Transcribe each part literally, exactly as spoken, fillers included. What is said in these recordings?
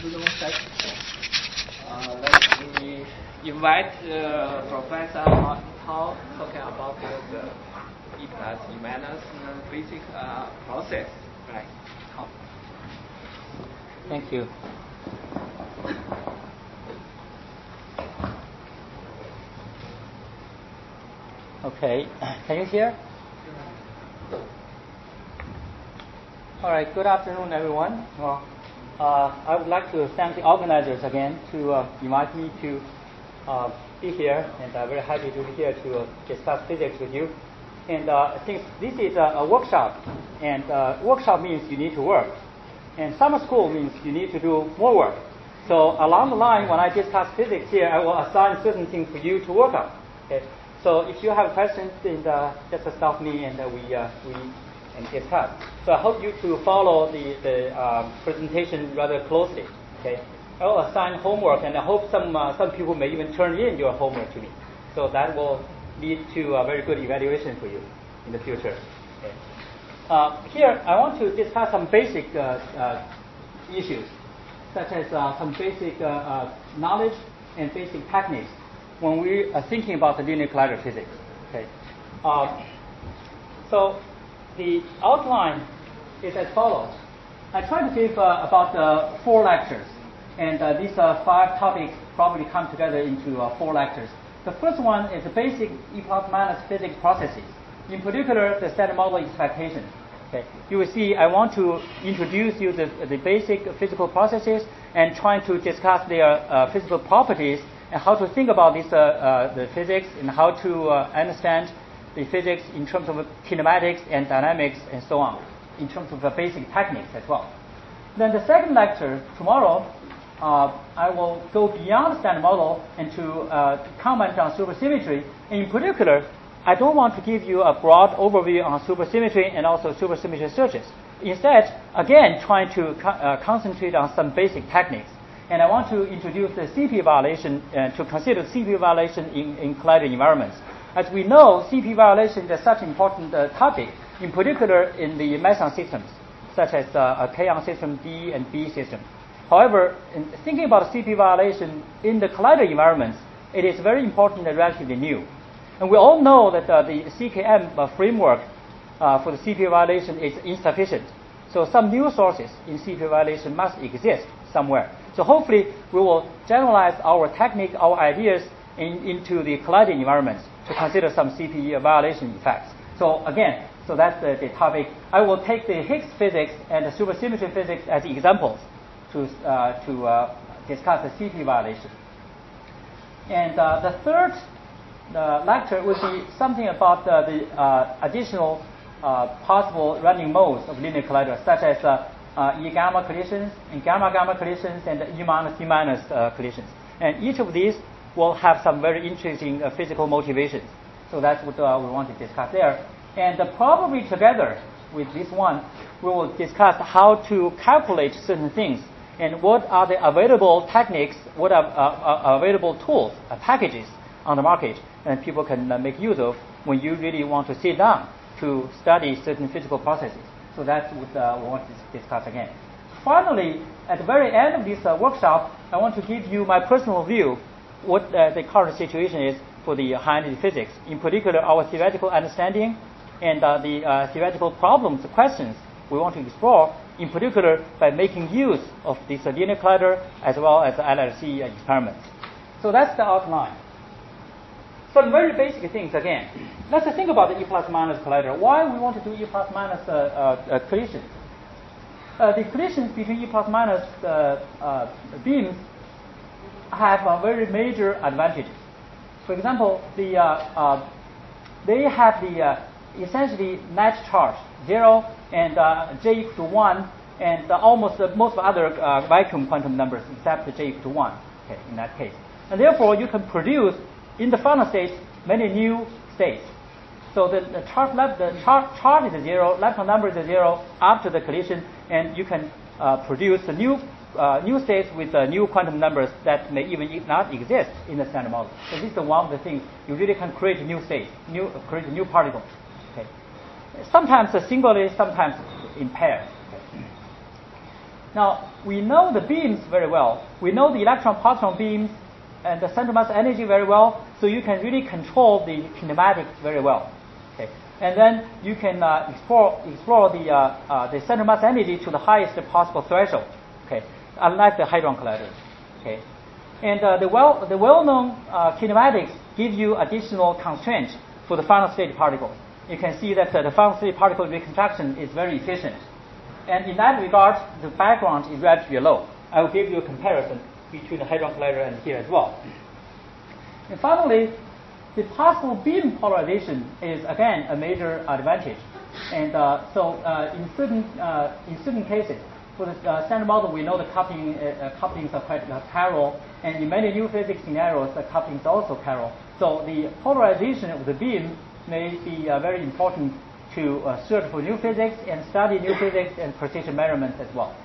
Uh, let me invite uh, Professor Hao talking about the, the E plus E minus uh, basic uh, process. Right. Hao. Thank you. Okay, can you hear? All right, good afternoon, everyone. Well, uh, I would like to thank the organizers again to uh, invite me to uh, be here, and I'm very happy to be here to uh, discuss physics with you. And uh, since this is a, a workshop, and uh, workshop means you need to work, and summer school means you need to do more work. So along the line, when I discuss physics here, I will assign certain things for you to work on. Okay? So if you have questions, then uh, just stop me and uh, we uh, we and discuss. So I hope you to follow the the uh, presentation rather closely. Okay, I will assign homework, and I hope some uh, some people may even turn in your homework to me. So that will lead to a very good evaluation for you in the future. Okay. Uh, here I want to discuss some basic uh, uh, issues, such as uh, some basic uh, uh, knowledge and basic techniques when we are thinking about the linear collider physics. Okay. Uh, so the outline is as follows. I try to give uh, about uh, four lectures, and uh, these uh, five topics probably come together into uh, four lectures. The first one is the basic E plus minus physics processes, in particular the standard model expectation. Okay. You will see I want to introduce you the, the basic physical processes and trying to discuss their uh, physical properties and how to think about this uh, uh, the physics and how to uh, understand the physics in terms of kinematics and dynamics and so on, in terms of the basic techniques as well. Then the second lecture tomorrow, uh, I will go beyond the standard model and to uh, comment on supersymmetry. In particular, I don't want to give you a broad overview on supersymmetry and also supersymmetry searches. Instead, again, trying to co- uh, concentrate on some basic techniques. And I want to introduce the C P violation uh, to consider C P violation in, in collider environments. As we know, C P violation is such an important uh, topic, in particular in the meson systems, such as uh, a K-on system, D and B system. However, in thinking about C P violation in the collider environments, it is very important and relatively new. And we all know that uh, the C K M uh, framework uh, for the C P violation is insufficient. So some new sources in C P violation must exist somewhere. So hopefully we will generalize our technique, our ideas in, into the collider environments to consider some C P violation effects. So again, so that's the, the topic. I will take the Higgs physics and the supersymmetry physics as examples to uh, to uh, discuss the C P violation. And uh, the third uh, lecture will be something about uh, the uh, additional uh, possible running modes of linear colliders, such as uh, uh, E gamma collisions and gamma gamma collisions and E minus E minus uh, collisions. And each of these will have some very interesting uh, physical motivations. So that's what uh, we want to discuss there. And uh, probably together with this one, we will discuss how to calculate certain things and what are the available techniques, what are uh, uh, available tools, uh, packages on the market, and people can uh, make use of when you really want to sit down to study certain physical processes. So that's what uh, we want to discuss again. Finally, at the very end of this uh, workshop, I want to give you my personal view what uh, the current situation is for the high-energy physics, in particular our theoretical understanding and uh, the uh, theoretical problems, the questions we want to explore, in particular by making use of this uh, linear collider as well as the L L C experiments. So that's the outline. Some very basic things again. Let's think about the E plus minus collider. Why we want to do E plus minus uh, uh, uh, collisions? Uh, the collisions between E plus minus uh, uh, beams have a very major advantages. For example, the uh, uh, they have the uh, essentially net charge zero and uh, j equal to one, and uh, almost uh, most of other uh, vacuum quantum numbers except the j equal to one. Okay, in that case, and therefore you can produce in the final state many new states. So the, the charge left the char- charge is zero, lepton number is zero after the collision, and you can uh, produce a new uh, new states with uh, new quantum numbers that may even not exist in the standard model. So this is one of the things you really can create a new state, new uh, create a new particle. Okay, sometimes uh, singly, sometimes in pairs. Okay. Now, we know the beams very well. We know the electron-positron beams and the center mass energy very well, so you can really control the kinematics very well. Okay. And then you can uh, explore, explore the, uh, uh, the center mass energy to the highest possible threshold, okay, unlike the hadron colliders. Okay. And uh, the, well, the well-known uh, kinematics give you additional constraints for the final state particles. You can see that uh, the final state particle reconstruction is very efficient. And in that regard, the background is relatively low. I will give you a comparison between the hadron collider and here as well. And finally, the possible beam polarization is again a major advantage. And uh, so uh, in certain uh, in certain cases, for the uh, standard model, we know the coupling uh, uh, couplings are quite uh, chiral, and in many new physics scenarios, the couplings are also chiral. So the polarization of the beam may be uh, very important to uh, search for new physics and study new physics and precision measurements as well.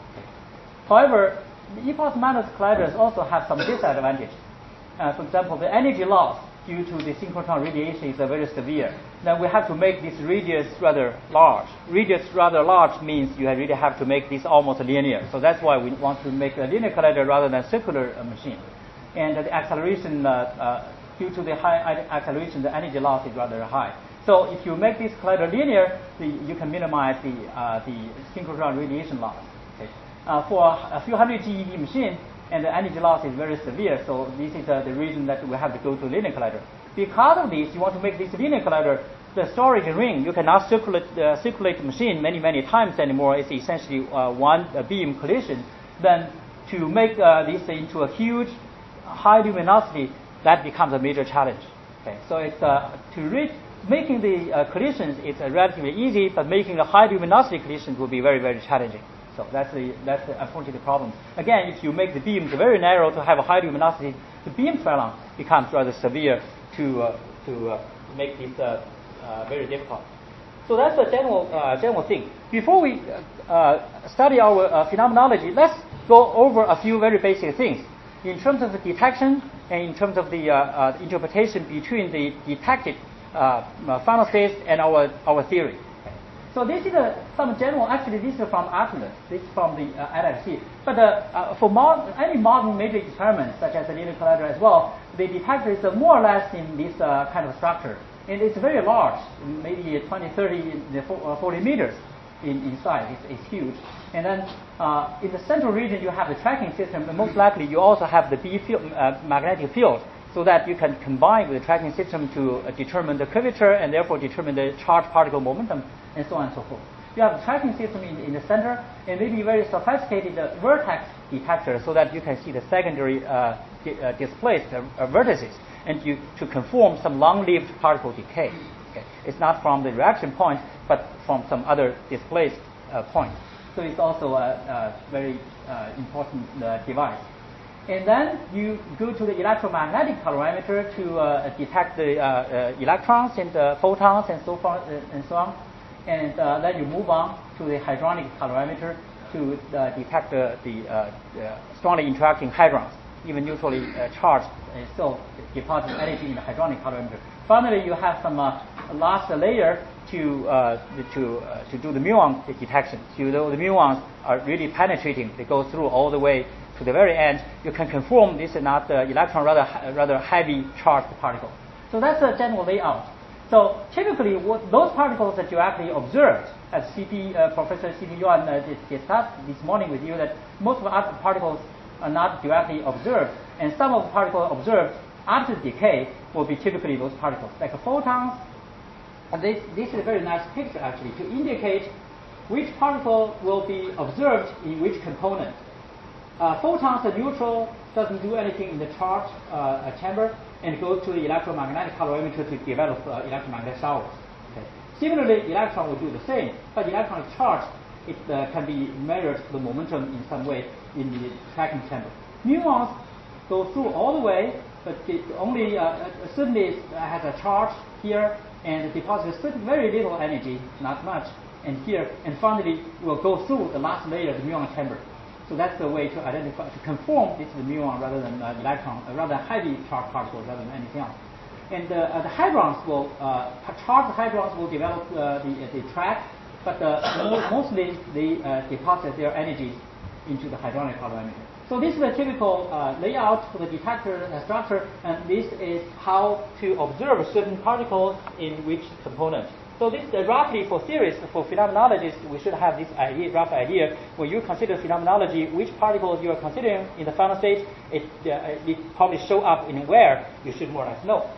However, the ePOS minus colliders also have some disadvantages. Uh, for example, the energy loss due to the synchrotron radiation is uh, very severe. Then we have to make this radius rather large. Radius rather large means you really have to make this almost linear. So that's why we want to make a linear collider rather than circular uh, machine. And uh, the acceleration, uh, uh, due to the high acceleration, the energy loss is rather high. So if you make this collider linear, the, you can minimize the, uh, the synchrotron radiation loss. Okay. Uh, for a few hundred G eV machine, and the energy loss is very severe, so this is uh, the reason that we have to go to linear collider. Because of this, you want to make this linear collider, the storage ring, you cannot circulate, uh, circulate the machine many, many times anymore. It's essentially uh, one uh, beam collision. Then to make uh, this into a huge, high luminosity, that becomes a major challenge. Okay, so it's uh, to reach making the uh, collisions, it's uh, relatively easy, but making the high luminosity collisions will be very, very challenging. So that's the that's the unfortunate problem. Again, if you make the beams very narrow to have a high luminosity, the beam swelling becomes rather severe to uh, to uh, make this uh, uh, very difficult. So that's a general uh, general thing. Before we uh, study our uh, phenomenology, let's go over a few very basic things in terms of the detection and in terms of the uh, uh, interpretation between the detected uh, final states and our our theory. So this is a, some general, actually this is from Atlas, this is from the uh, L H C. But uh, uh, for mod, any modern major experiments, such as the linear collider as well, the detector is uh, more or less in this uh, kind of structure. And it's very large, maybe twenty, thirty, forty meters in, in size. It's, it's huge. And then uh, in the central region, you have the tracking system, and most likely you also have the B field, uh, magnetic field, so that you can combine with the tracking system to uh, determine the curvature and therefore determine the charged particle momentum and so on and so forth. You have a tracking system in, in the center and maybe very sophisticated uh, vertex detector so that you can see the secondary uh, di uh, displaced uh, uh, vertices and you, to conform some long-lived particle decay. Okay. It's not from the reaction point but from some other displaced uh, point. So it's also a, a very uh, important uh, device. And then you go to the electromagnetic calorimeter to uh, detect the uh, uh, electrons and the photons and so forth uh, and so on. And uh, then you move on to the hadronic calorimeter to uh, detect uh, the uh, uh, strongly interacting hadrons, even neutrally uh, charged, and still deposit energy in the hadronic calorimeter. Finally, you have some uh, last layer to uh, to uh, to do the muon detection. So the muons are really penetrating; they go through all the way to the very end. You can confirm this is not uh, electron, rather rather heavy charged particle. So that's a general layout. So typically, what those particles that you actually observed, as C P uh, Professor C P Yuan uh, discussed this morning with you, that most of the particles are not directly observed, and some of the particles observed after decay will be typically those particles, like photons. And this, this is a very nice picture actually to indicate which particle will be observed in which component. Uh, photons are neutral, doesn't do anything in the charge uh, chamber, and goes to the electromagnetic calorimeter to develop uh, electromagnetic showers. Okay. Similarly, electron will do the same, but electron is charged. It uh, can be measured the momentum in some way in the tracking chamber. Muons go through all the way, but it only uh, certainly has a charge here and deposits very little energy, not much, and here, and finally will go through the last layer of the muon chamber. So that's the way to identify, to conform this is the muon rather than uh, electron, uh, rather heavy charged particles rather than anything else. And uh, uh, the hadrons will, uh, charged hadrons will develop uh, the, uh, the track, but uh, mostly they uh, deposit their energy into the hadronic calorimeter. So this is a typical uh, layout for the detector uh, structure, and this is how to observe certain particles in which component. So this uh, roughly for theories, for phenomenologists, we should have this idea, rough idea. When you consider phenomenology, which particles you are considering in the final state, it, uh, it probably show up in where you should more or less know.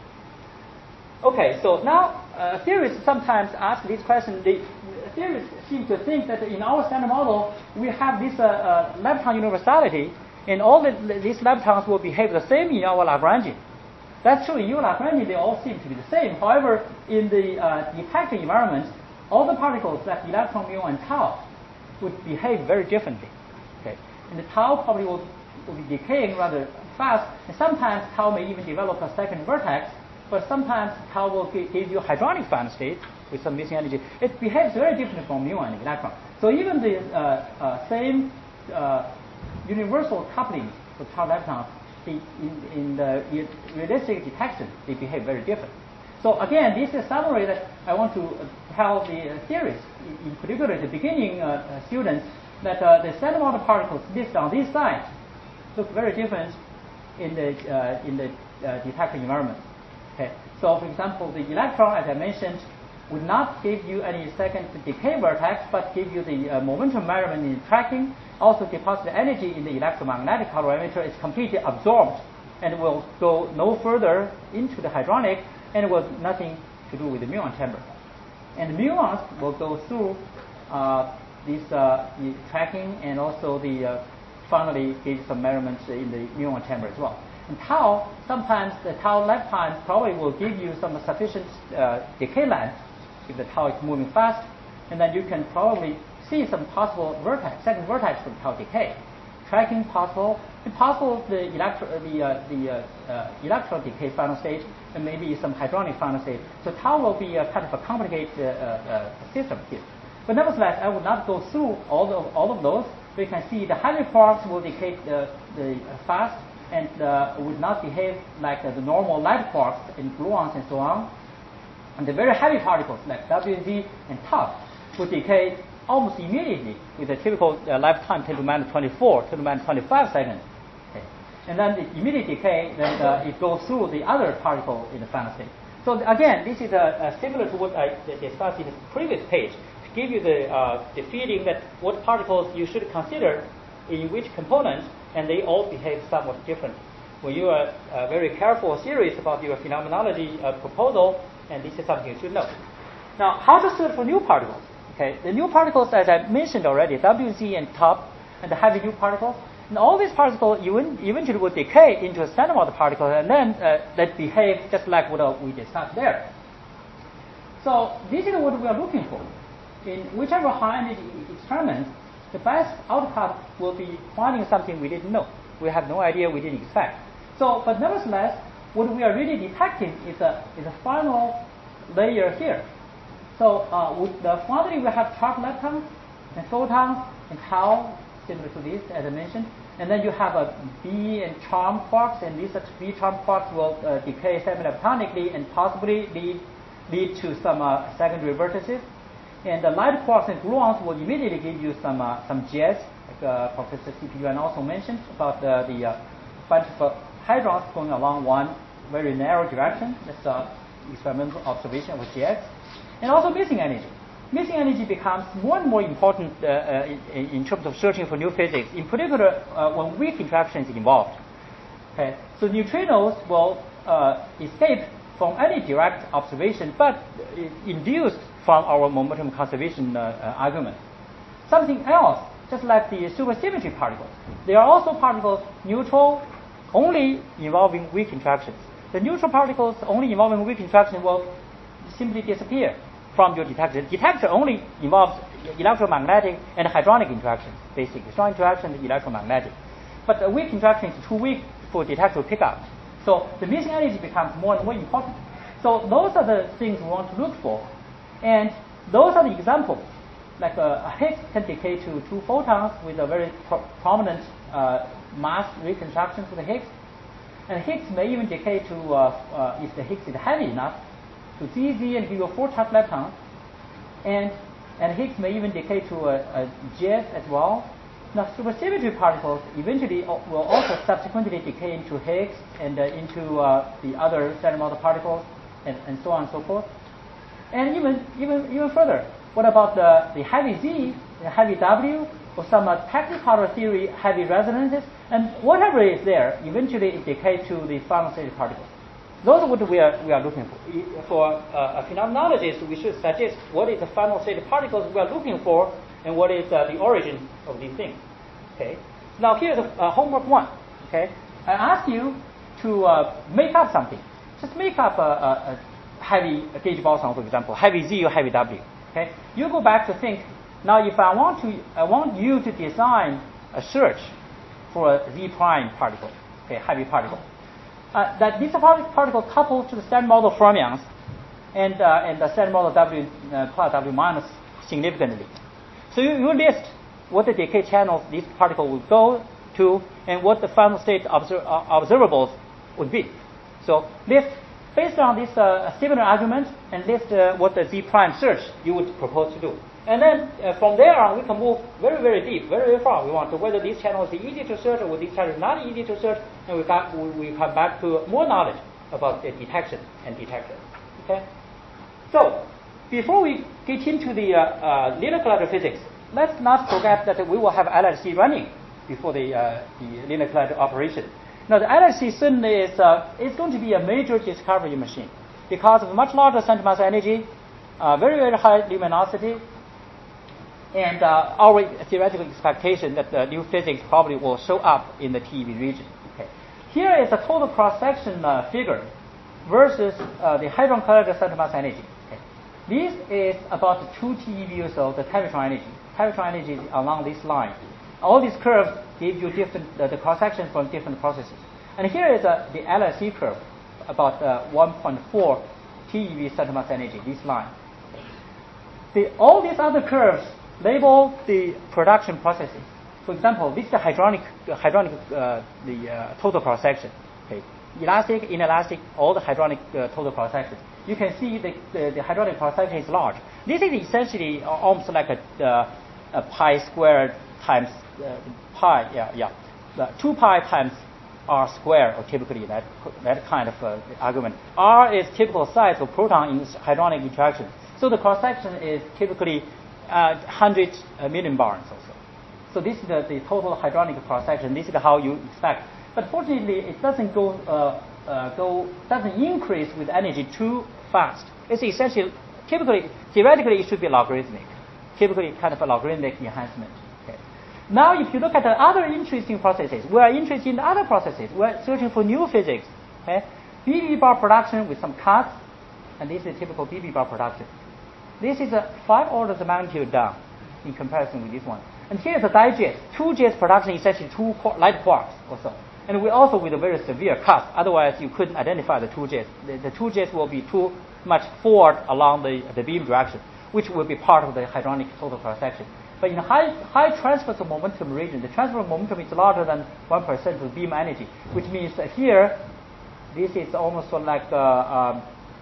Okay, so now uh, theorists sometimes ask this question. The theorists seem to think that in our standard model, we have this uh, uh, lepton universality, and all the, these leptons will behave the same in our Lagrangian. That's true. In your Lagrangian, they all seem to be the same. However, in the uh, detector environment, all the particles like electron, muon, and tau would behave very differently. Okay, and the tau probably will, will be decaying rather fast, and sometimes tau may even develop a second vertex. But sometimes tau will give you hadronic final state with some missing energy. It behaves very differently from muon and electron. So even the uh, uh, same uh, universal coupling for tau leptons, the, in, in the realistic detection, they behave very different. So again, this is a summary that I want to tell the uh, theorists, in particular the beginning uh, students, that uh, the standard model particles listed on this side look very different in the uh, in the uh, detector environment. Okay. So, for example, the electron, as I mentioned, would not give you any second decay vertex, but give you the uh, momentum measurement in tracking. Also, deposit energy in the electromagnetic calorimeter is completely absorbed and will go no further into the hadronic, and it was nothing to do with the muon chamber. And the muons will go through uh, this uh, the tracking, and also the uh, finally give some measurements in the muon chamber as well. And tau, sometimes the tau lepton probably will give you some sufficient uh, decay length if the tau is moving fast, and then you can probably see some possible vertex, second vertex from tau decay. Tracking possible, and possible the electro, the uh, the uh, uh, electron decay final state, and maybe some hadronic final state. So tau will be a kind of a complicated uh, uh, system here. But nevertheless, I will not go through all of all of those. We can see the highly quarks will decay the, the uh, fast, and uh, would not behave like uh, the normal light quarks in gluons and so on. And the very heavy particles like W Z and tau would decay almost immediately with a typical uh, lifetime ten to the minus twenty-four, ten to the minus twenty-five seconds. Okay. And then the immediate decay, then uh, it goes through the other particle in the final state. So again, this is uh, uh, similar to what I discussed in the previous page, to give you the, uh, the feeling that what particles you should consider in which component, and they all behave somewhat differently. When you are uh, very careful or serious about your phenomenology uh, proposal, and this is something you should know. Now, how to search for new particles? Okay, the new particles, as I mentioned already, W Z and top, and the heavy new particles, and all these particles eventually will decay into a standard model particle, and then uh, that behave just like what uh, we discussed there. So this is what we are looking for. In whichever high energy experiment, the best outcome will be finding something we didn't know. We have no idea, we didn't expect. So, but nevertheless, what we are really detecting is a is a final layer here. So uh, with the quantity we have sharp leptons and photons and tau, similar to this as I mentioned, and then you have a B and charm quarks, and these B charm quarks will uh, decay semi-leptonically and possibly lead lead to some uh, secondary vertices. And the light quarks and gluons will immediately give you some uh, some jets, like uh, Professor C P Yuan also mentioned about the, the uh, bunch of uh, hadrons going along one very narrow direction. That's uh, experimental observation with jets. And also missing energy. Missing energy becomes more and more important uh, uh, in, in terms of searching for new physics, in particular uh, when weak interaction is involved. Okay, so neutrinos will uh, escape from any direct observation, but induced from our momentum conservation uh, uh, argument. Something else, just like the supersymmetry particles, there are also particles neutral, only involving weak interactions. The neutral particles only involving weak interaction will simply disappear from your detector. The detector only involves electromagnetic and hadronic interactions, basically. Strong interaction and electromagnetic. But the weak interaction is too weak for detector to pick up. So the missing energy becomes more and more important. So those are the things we want to look for. And those are the examples. Like a, a Higgs can decay to two photons with a very pro prominent uh, mass reconstruction for the Higgs. And Higgs may even decay to, uh, uh, if the Higgs is heavy enough, to Z Z and give you a four charge lepton. And, and Higgs may even decay to a, a J S as well. Now, supersymmetry particles eventually will also subsequently decay into Higgs and uh, into uh, the other standard model particles, and, and so on and so forth. And even even even further, what about the, the heavy Z, the heavy W, or some uh, technicolor theory heavy resonances, and whatever is there, eventually it decays to the final state particles. Those are what we are we are looking for. For uh, a phenomenologist, we should suggest what is the final state particles we are looking for, and what is uh, the origin of these things. Okay. Now here's a, uh, homework one. Okay. I ask you to uh, make up something. Just make up a, a, a heavy gauge boson, for example, heavy Z or heavy W. Okay. You go back to think. Now, if I want to, I want you to design a search for a Z prime particle, okay, heavy particle. Uh, that this particle coupled to the standard model fermions, and uh, and the standard model W uh, plus W minus significantly. So you, you list what the decay channels this particle will go to, and what the final state obser uh, observables would be. So list based on this uh, similar argument, and list uh, what the Z prime search you would propose to do. And then uh, from there on, we can move very, very deep, very, very far. We want to whether these channels are easy to search or whether these channels are not easy to search, and we, got, we come back to more knowledge about the detection and detector. Okay. So before we get into the uh, uh, linear collider physics, let's not forget that we will have L H C running before the, uh, the linear collider operation. Now the L H C certainly is uh, is going to be a major discovery machine because of much larger center mass energy, uh, very, very high luminosity. And uh, our theoretical expectation that the new physics probably will show up in the T E V region. Okay. Here is a total cross-section uh, figure versus uh, the hadron collider center mass energy. Okay. This is about two T E V or so, the Tevatron energy. Tevatron energy is along this line. All these curves give you different uh, the cross-section from different processes. And here is uh, the L H C curve, about uh, one point four T E V center mass energy, this line. The, all these other curves label the production processes. For example, this is the hydronic, uh, hydronic uh, the uh, total cross section. Okay, elastic, inelastic, all the hydronic uh, total cross sections. You can see the, the, the hydronic cross section is large. This is essentially almost like a, uh, a pi squared times uh, pi. Yeah, yeah, the two pi times r squared, or typically that that kind of uh, argument. R is typical size of proton in hydronic interaction. So the cross section is typically Uh, one hundred uh, million barons also. So this is the, the total hydronic cross section. This is how you expect. But fortunately, it doesn't go uh, uh, go doesn't increase with energy too fast. It's essentially typically theoretically it should be logarithmic. Typically, kind of a logarithmic enhancement. Okay. Now, if you look at the other interesting processes, we are interested in the other processes. We are searching for new physics. Okay, B B bar production with some cuts, and this is typical B B bar production. This is a five orders of magnitude down in comparison with this one. And here's a digest. Two jets production, essentially two qu light quarks or so. And we also with a very severe cut. Otherwise, you couldn't identify the two jets. The, the two jets will be too much forward along the, the beam direction, which will be part of the hydronic total cross section. But in high, high transfer of momentum region, the transfer of momentum is larger than one percent of beam energy, which means that here, this is almost like uh, um,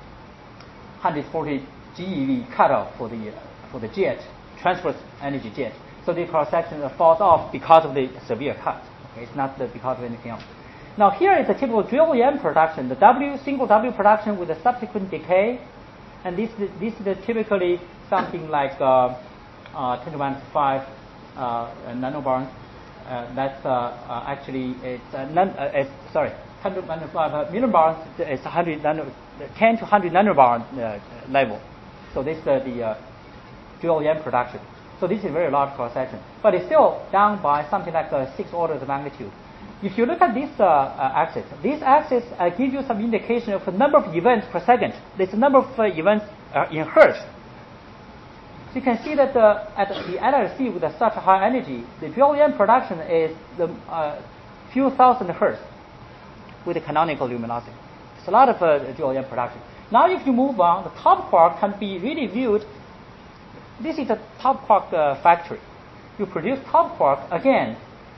one hundred forty G E V cutoff for the uh, for the jet, transverse energy jet. So the cross section falls off because of the severe cut. Okay, it's not the, because of anything else. Now here is a typical Joule-Yang production, the W single W production with a subsequent decay, and this this is typically something like uh, uh, ten to the minus five uh, nanobarns. Uh, that's uh, uh, actually it's, uh, non, uh, it's sorry, ten to the minus five uh, million barns. It's one hundred nano, ten to one hundred nanobarn uh, level. So this is uh, the uh, Joule-Yang production. So this is a very large cross section, but it's still down by something like uh, six orders of magnitude. If you look at this uh, uh, axis, this axis uh, gives you some indication of the number of events per second. This number of uh, events uh, in hertz. So you can see that uh, at the L H C with uh, such a high energy, the Joule-Yang production is the uh, few thousand hertz with the canonical luminosity. It's a lot of uh, Joule-Yang production. Now if you move on, the top quark can be really viewed. This is a top quark uh, factory. You produce top quark again,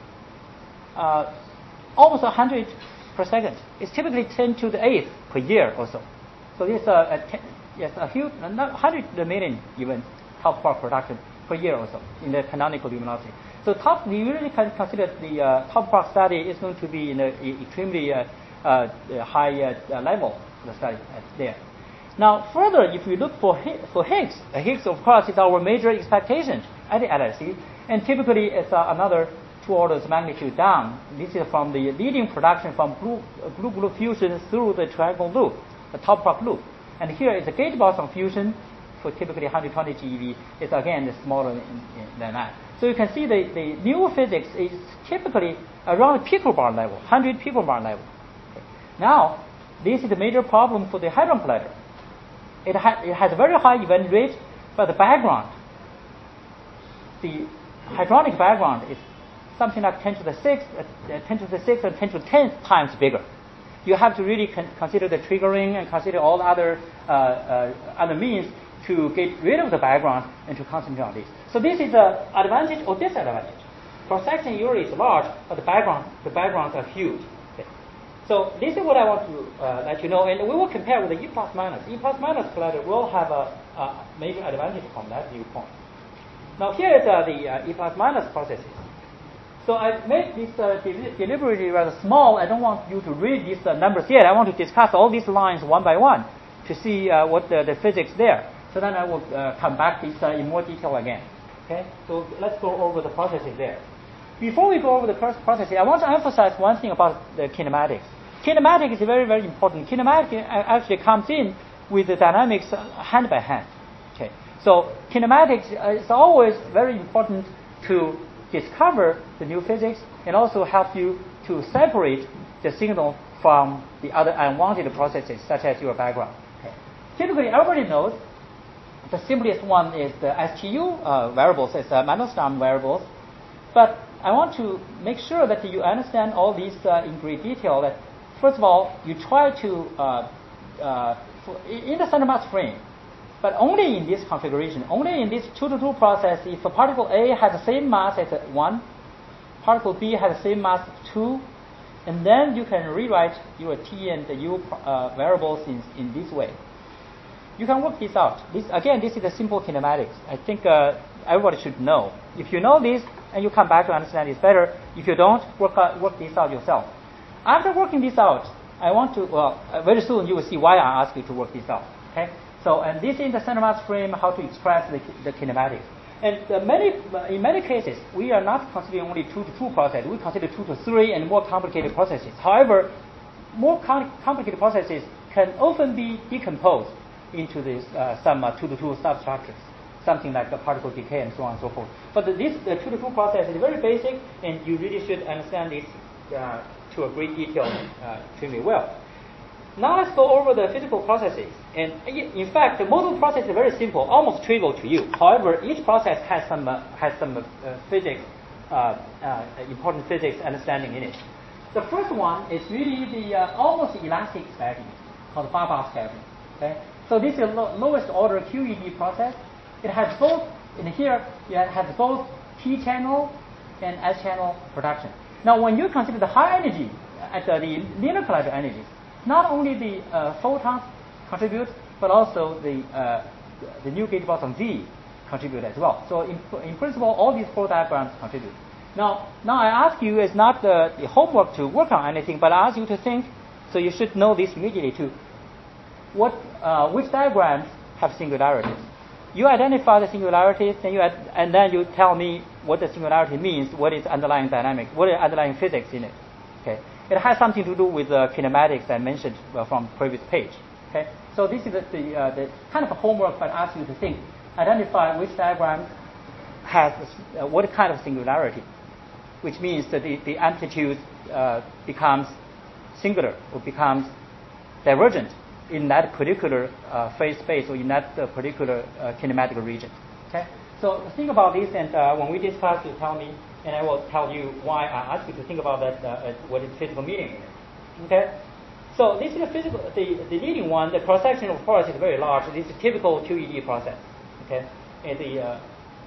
uh, almost one hundred per second. It's typically ten to the eighth per year or so. So this uh, a ten, yes, a huge, one hundred million even top quark production per year or so in the canonical luminosity. So top, we usually can consider the uh, top quark study is going to be in an extremely uh, uh, high uh, level of the study there. Now, further, if we look for for Higgs, uh, Higgs, of course, is our major expectation at the L H C, and typically it's uh, another two orders of magnitude down. This is from the leading production from blue uh, blue blue fusion through the triangle loop, the top quark loop, and here is a gate boson fusion for typically one hundred twenty GeV. It's again smaller in, in, than that. So you can see the, the new physics is typically around picobar level, one hundred picobar level. Okay. Now, this is a major problem for the hadron collider. It, ha it has a very high event rate, but the background, the hadronic background is something like ten to the sixth, uh, ten to the sixth, and ten to the tenth times bigger. You have to really con consider the triggering and consider all other uh, uh, other means to get rid of the background and to concentrate on this. So this is an advantage or disadvantage. Cross-section usually is large, but the background, the backgrounds are huge. Okay. So this is what I want to uh, let you know, and we will compare with the E plus minus. E plus minus collider will have a, a major advantage from that viewpoint. Now here is uh, the uh, E plus minus processes. So I made this uh, deliberately rather small. I don't want you to read these uh, numbers yet. I want to discuss all these lines one by one to see uh, what the, the physics there. So then I will uh, come back to this uh, in more detail again. Okay. So let's go over the processes there. Before we go over the first processes, I want to emphasize one thing about the kinematics. Kinematics is very, very important. Kinematics actually comes in with the dynamics hand by hand. Okay. So kinematics is always very important to discover the new physics and also help you to separate the signal from the other unwanted processes, such as your background. Okay. Typically, everybody knows the simplest one is the S T U uh, variables, it's uh, Mandelstam variables. But I want to make sure that you understand all these uh, in great detail. That first of all, you try to uh, uh, in the center mass frame, but only in this configuration, only in this two to two process. If a particle A has the same mass as one, particle B has the same mass as two, and then you can rewrite your T and the U uh, variables in in this way. You can work this out. This again, this is a simple kinematics. I think uh, everybody should know. If you know this and you come back to understand this better, if you don't, work out, work this out yourself. After working this out, I want to well uh, very soon you will see why I ask you to work this out. Okay. So and this is the center mass frame how to express the, the kinematics. And uh, many in many cases we are not considering only two to two process. We consider two to three and more complicated processes. However, more com complicated processes can often be decomposed into this uh, some uh, two to two substructures, something like the particle decay and so on and so forth. But the, this the two to two process is very basic, and you really should understand this uh, to a great detail uh, extremely well. Now let's go over the physical processes. And in fact, the modal process is very simple, almost trivial to you. However, each process has some uh, has some uh, physics, uh, uh, important physics understanding in it. The first one is really the uh, almost elastic stacking, called Farbach stacking. Okay. So this is the lo lowest order Q E D process. It has both, in here, it has both P channel and S channel production. Now when you consider the high energy, at uh, the linear collider energies, not only the uh, photons contribute, but also the, uh, the new gate boson Z contribute as well. So in, in principle, all these four diagrams contribute. Now, now I ask you, it's not the, the homework to work on anything, but I ask you to think, so you should know this immediately too. What, uh, which diagrams have singularities? You identify the singularities, and, you ad and then you tell me what the singularity means, what is underlying dynamics, what is underlying physics in it. Okay, it has something to do with the uh, kinematics I mentioned uh, from the previous page. Okay, so this is the, the, uh, the kind of a homework, but ask you to think, identify which diagram has uh, what kind of singularity, which means that the, the amplitude uh, becomes singular or becomes divergent in that particular uh, phase space or in that uh, particular uh, kinematic region. Okay, so think about this, and uh, when we discuss, you tell me, and I will tell you why I ask you to think about that. Uh, what is physical meaning? Okay, so this is the physical, the, the leading one. The cross section, of course, is very large. This is a typical Q E D process. Okay, and the uh,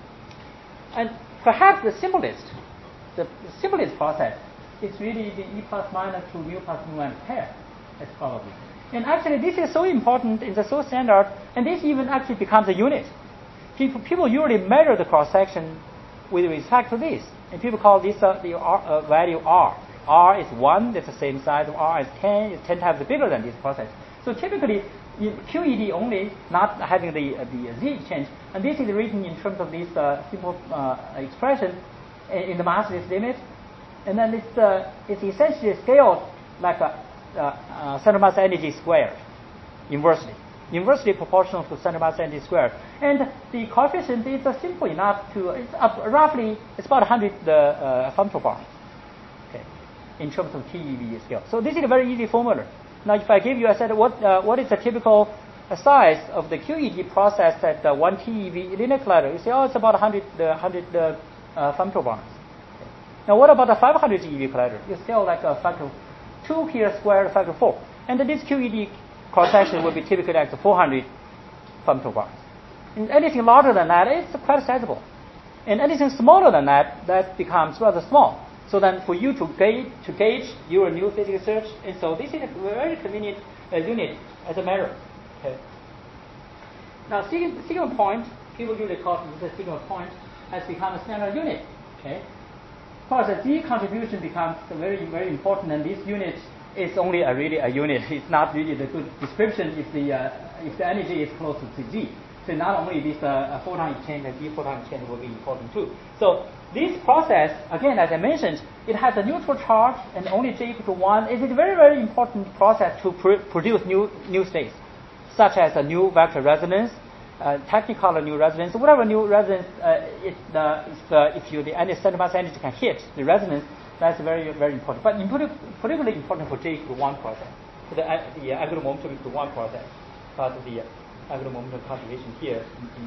and perhaps the simplest, the simplest process is really the E plus minus to mu plus mu minus pair. That's probably. And actually, this is so important, it's so standard, and this even actually becomes a unit. people, people usually measure the cross section with respect to this, and people call this uh, the R, uh, value R. R is one, that's the same size of R is ten, is ten times bigger than this process. So typically, in Q E D only, not having the uh, the Z exchange, and this is written in terms of this uh, simple uh, expression in, in the massless limit, and then it's uh, it's essentially scaled like a uh, uh, center mass energy squared, inversely, inversely proportional to center mass energy squared, and the coefficient is uh, simple enough to it's up roughly it's about one hundred uh, uh, femtobarns, okay, in terms of T E V scale. So this is a very easy formula. Now, if I give you, I said, what uh, what is the typical uh, size of the Q E D process at uh, one T E V linear collider? You say, oh, it's about one hundred, uh, one hundred uh, uh, femtobarns. Okay. Now, what about the five hundred T E V collider? You scale like a factor two here squared factor four, and then this Q E D cross section will be typically like four hundred femtobarns. And anything larger than that, it's quite sizable. And anything smaller than that, that becomes rather small. So then, for you to gauge, to gauge your new physics search, and so this is a very convenient uh, unit as a measure. Okay. Now, signal, signal point, people usually call it the signal point, has become a standard unit. Okay. Of course, the Z contribution becomes very, very important, and this unit is only a really a unit. It's not really the good description if the uh, if the energy is close to Z. So not only this uh, photon exchange and Z photon exchange will be important too. So this process, again, as I mentioned, it has a neutral charge and only J equal to one. It is a very, very important process to pr produce new new states, such as a new vector resonance, uh, Technicolor new resonance, whatever new resonance. Uh, it, uh, if, uh, if you the any center mass energy can hit the resonance, that's very, very important. But in particularly important for J equal to one process, for the, uh, the uh, angular momentum equal to one process, because the uh, angular momentum conservation here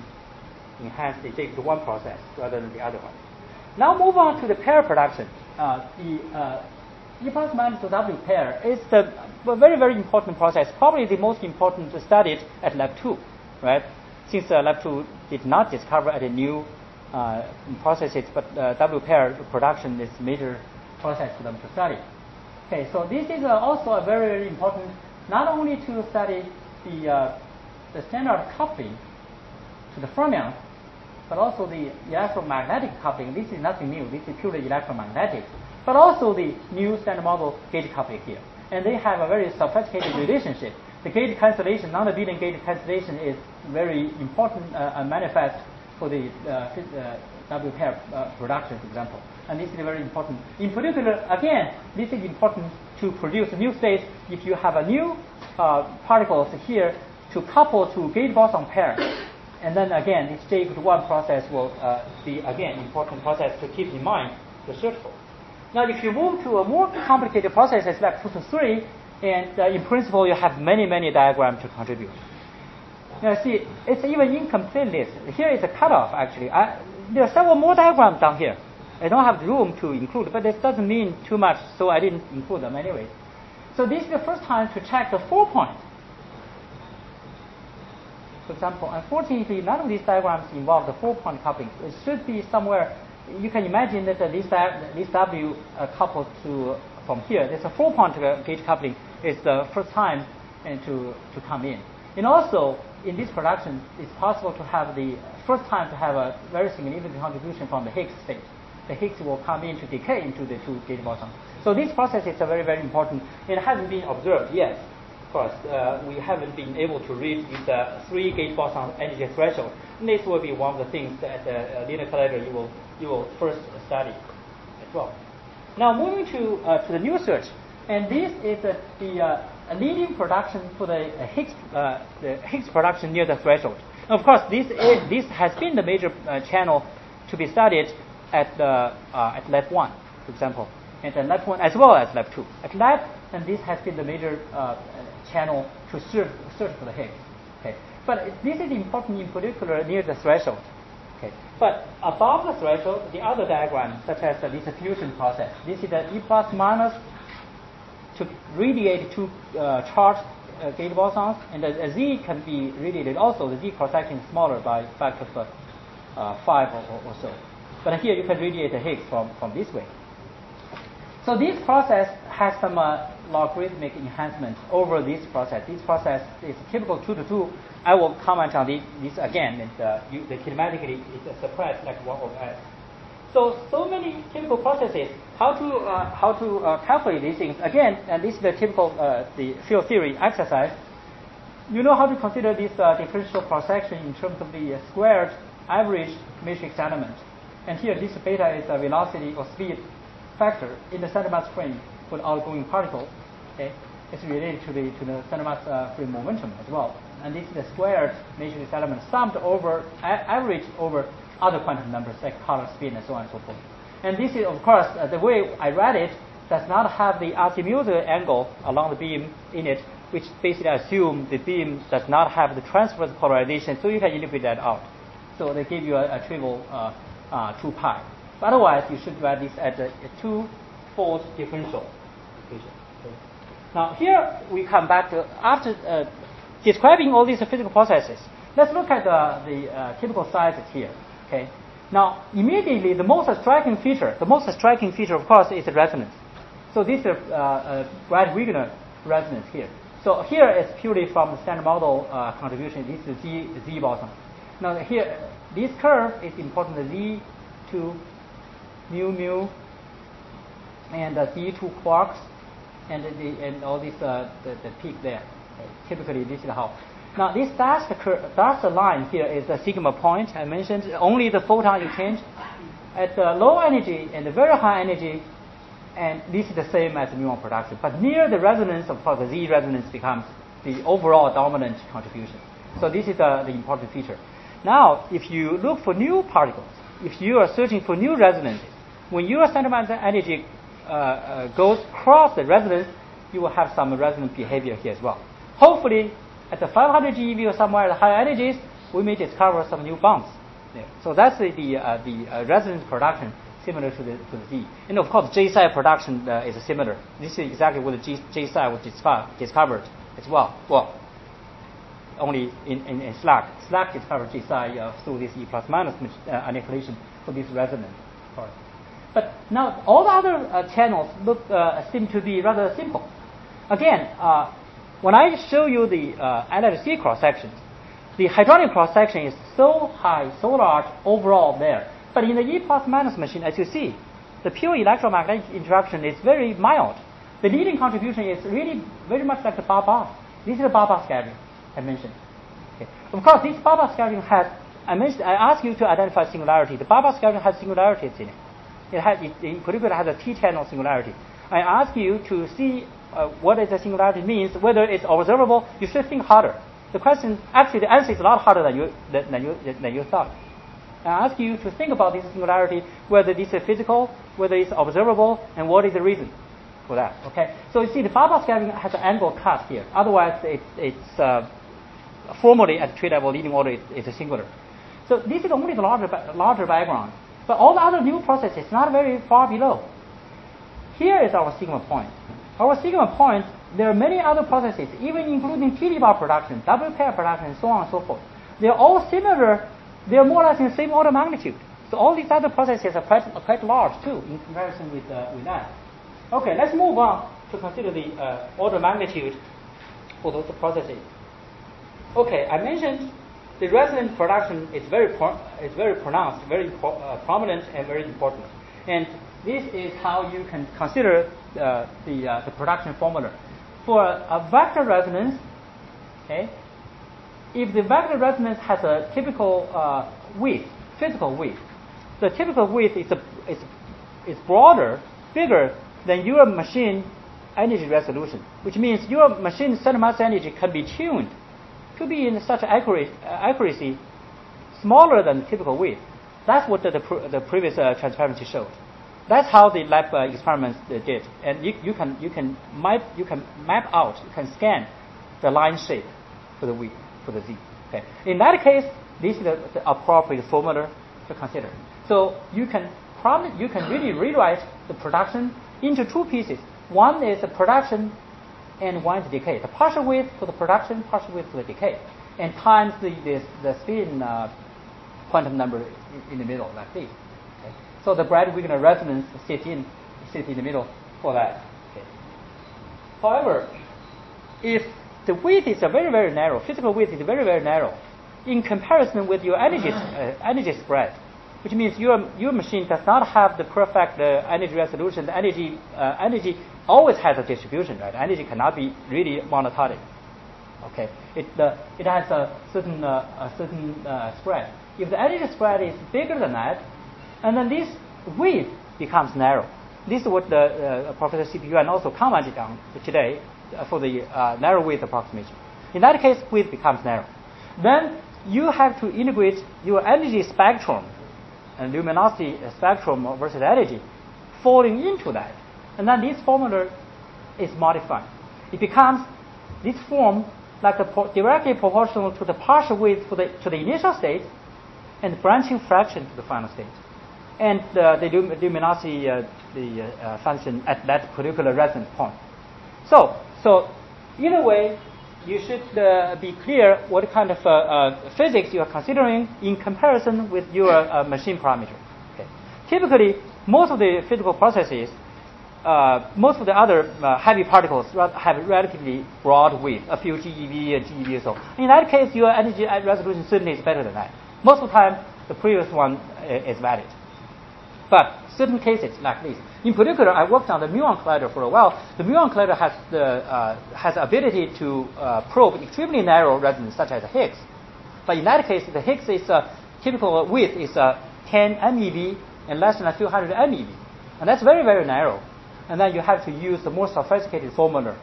enhance the J equal to one process rather than the other one. Now move on to the pair production. Uh, the uh, E plus minus W pair is the a very, very important process, probably the most important studied at lab two, right? Since uh, lab two did not discover any new uh, processes, but uh, W pair production is a major process for them to study. Okay, so this is uh, also a very, very important, not only to study the, uh, the standard coupling to the fermions, but also the electromagnetic coupling. This is nothing new. This is purely electromagnetic. But also the new standard model gate coupling here. And they have a very sophisticated relationship. The gate cancellation, non-abelian gate cancellation is very important uh, and manifest for the uh, uh, W pair uh, production, for example. And this is very important. In particular, again, this is important to produce new states if you have a new uh, particles here to couple to gate boson pair. And then again, this J equal to one process will uh, be, again, important process to keep in mind to search for. Now, if you move to a more complicated process like two to three, and uh, in principle, you have many, many diagrams to contribute. Now, see, it's even incomplete list. Here is a cutoff, actually. I, there are several more diagrams down here. I don't have room to include, but this doesn't mean too much, so I didn't include them anyway. So this is the first time to check the four point. For example, unfortunately, none of these diagrams involve the four-point coupling. It should be somewhere. You can imagine that uh, this, this W uh, coupled to from here. There's a four-point uh, gate coupling. Is the first time and to to come in. And also in this production, it's possible to have the first time to have a very significant contribution from the Higgs state. The Higgs will come in to decay into the two gate bosons. So this process is a very, very important. It hasn't been observed yet. Of course, uh, we haven't been able to reach this uh, three gate boson energy threshold. And this will be one of the things that uh, linear collider you will you will first study as well. Now moving to uh, to the new search, and this is uh, the uh, leading production for the uh, Higgs uh, the Higgs production near the threshold. Now, of course, this is, this has been the major uh, channel to be studied at the uh, at lab one, for example, and at lab one as well as lab two. At lab, and this has been the major uh, channel to search, search for the Higgs. Okay, but this is important in particular near the threshold. Okay, but above the threshold, the other diagram, such as the diffusion process, this is the E plus minus to radiate two uh, charged uh, gate bosons, and the, the Z can be radiated also. The Z cross section is smaller by factor of uh, five or, or, or so. But here you can radiate the Higgs from, from this way. So this process has some uh, logarithmic enhancement over this process. This process is typical two to two. I will comment on this, this again, and uh, you, the kinematically it's suppressed like one over S. So, so many typical processes. How to uh, how to uh, calculate these things? Again, and this is the typical uh, the field theory exercise. You know how to consider this uh, differential cross-section in terms of the uh, squared average matrix element. And here, this beta is a velocity or speed factor in the center mass frame for the outgoing particle. Okay, it's related to the to the center mass uh, frame momentum as well. And this is the squared matrix element summed over a- average over other quantum numbers like color, spin, and so on and so forth. And this is, of course, uh, the way I read it does not have the azimuth angle along the beam in it, which basically assume the beam does not have the transverse polarization, so you can interpret that out. So they give you a, a trivial uh, uh, two pi. But otherwise, you should write this as a, a two-fold differential equation. Okay. Now here we come back to after uh, describing all these physical processes. Let's look at the, the uh, typical sizes here. Okay. Now immediately the most striking feature, the most striking feature, of course, is the resonance. So this is a, uh, a Bragg-Wigner resonance here. So here is purely from the standard model uh, contribution. This is Z, Z boson. Now here, this curve is important. The Z to mu mu and the Z to quarks and the and all this uh, the, the peak there. Okay. Typically, this is how. Now this dashed curve, dashed line here is the sigma point. I mentioned only the photon you change at the low energy and the very high energy. And this is the same as the muon production. But near the resonance, of course, the Z resonance becomes the overall dominant contribution. So this is the, the important feature. Now, if you look for new particles, if you are searching for new resonances, when your center mass energy uh, uh, goes across the resonance, you will have some resonant behavior here as well. Hopefully, at the five hundred GeV or somewhere at the higher energies, we may discover some new bonds there. So that's the, the, uh, the uh, resonance production similar to the to the Z. And of course, J psi production uh, is similar. This is exactly what the G, J psi was discover, discovered as well. Well, only in, in, in SLAC. SLAC discovered J psi uh, through this E plus minus uh, manipulation for this resonance. Sorry. But now all the other uh, channels look uh, seem to be rather simple. Again, uh, when I show you the uh, L H C cross sections, the hadronic cross section is so high, so large overall there. But in the E plus minus machine, as you see, the pure electromagnetic interaction is very mild. The leading contribution is really very much like the Baba. This is the Baba scattering I mentioned. Okay. Of course, this Baba scattering has, I mentioned, I asked you to identify singularity. The Baba scattering has singularities in it. It has, it, in particular, has a T-channel singularity. I ask you to see uh, what is the singularity means, whether it's observable. You should think harder. The question, actually, the answer is a lot harder than you than, than you than you thought. I ask you to think about this singularity, whether this is physical, whether it's observable, and what is the reason for that. Okay. So you see, the Baba scattering has an angle cut here. Otherwise, it's it's uh, formally at tree level leading order is a singular. So this is only the larger larger background. But all the other new processes not very far below. Here is our sigma point. Our sigma point. There are many other processes, even including T D bar production, double pair production, and so on and so forth. They are all similar. They are more or less in the same order of magnitude. So all these other processes are quite, are quite large too in comparison with uh, with that. Okay, let's move on to consider the uh, order of magnitude for those processes. Okay, I mentioned the resonant production is very pro- is very pronounced, very pro- uh, prominent, and very important. And this is how you can consider uh, the uh, the production formula for a vector resonance. Okay. If the vector resonance has a typical uh, width, physical width, the typical width is, a, is, is broader, bigger than your machine energy resolution, which means your machine center mass energy can be tuned to be in such accuracy, uh, accuracy smaller than the typical width. That's what the, the, pr- the previous uh, transparency showed. That's how the lab uh, experiments uh, did, and you, you can you can map you can map out, you can scan the line shape for the width. For the Z. Okay. In that case, this is the, the appropriate formula to consider. So you can probably you can really rewrite the production into two pieces. One is the production, and one is decay. The partial width for the production, partial width for the decay, and times the the, the spin uh, quantum number in, in the middle, like this. Okay. So the Bragg-Wigner resonance sits in sits in the middle for that. Okay. However, if the width is a very, very narrow, physical width is very, very narrow, in comparison with your energy, uh, energy spread, which means your, your machine does not have the perfect uh, energy resolution. The energy, uh, energy always has a distribution, right? Energy cannot be really monotonic. Okay, it, uh, it has a certain, uh, a certain uh, spread. If the energy spread is bigger than that, and then this width becomes narrow. This is what the, uh, Professor C P U and also commented on today uh, for the uh, narrow width approximation. In that case, width becomes narrow. Then you have to integrate your energy spectrum and luminosity spectrum versus energy falling into that. And then this formula is modified. It becomes this form like a po- directly proportional to the partial width to the, to the initial state and branching fraction to the final state. And uh, the lum- luminosity uh, the uh, function at that particular resonance point. So, so in a way, you should uh, be clear what kind of uh, uh, physics you are considering in comparison with your uh, machine parameter. Okay. Typically, most of the physical processes, uh, most of the other uh, heavy particles have relatively broad width, a few G eV and G eV or so. In that case, your energy resolution certainly is better than that. Most of the time, the previous one is valid. But certain cases like this. In particular, I worked on the muon collider for a while. The muon collider has the uh, has the ability to uh, probe extremely narrow resonance, such as Higgs. But in that case, the Higgs is uh, typical width is uh, ten MeV and less than a few hundred MeV, and that's very very narrow. And then you have to use the more sophisticated formula.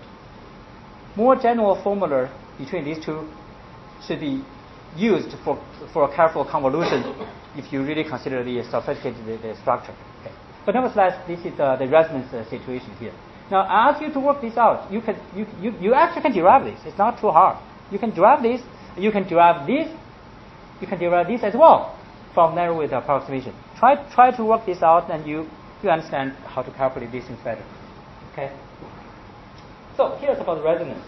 More general formula between these two should be used for for a careful convolution if you really consider the sophisticated the, the structure. Okay. But nevertheless, this is uh, the resonance uh, situation here. Now, I ask you to work this out. You can you, you you actually can derive this. It's not too hard. You can derive this. You can derive this. You can derive this as well from narrow width approximation. Try try to work this out, and you you understand how to calculate these things better. Okay. So here's about resonance.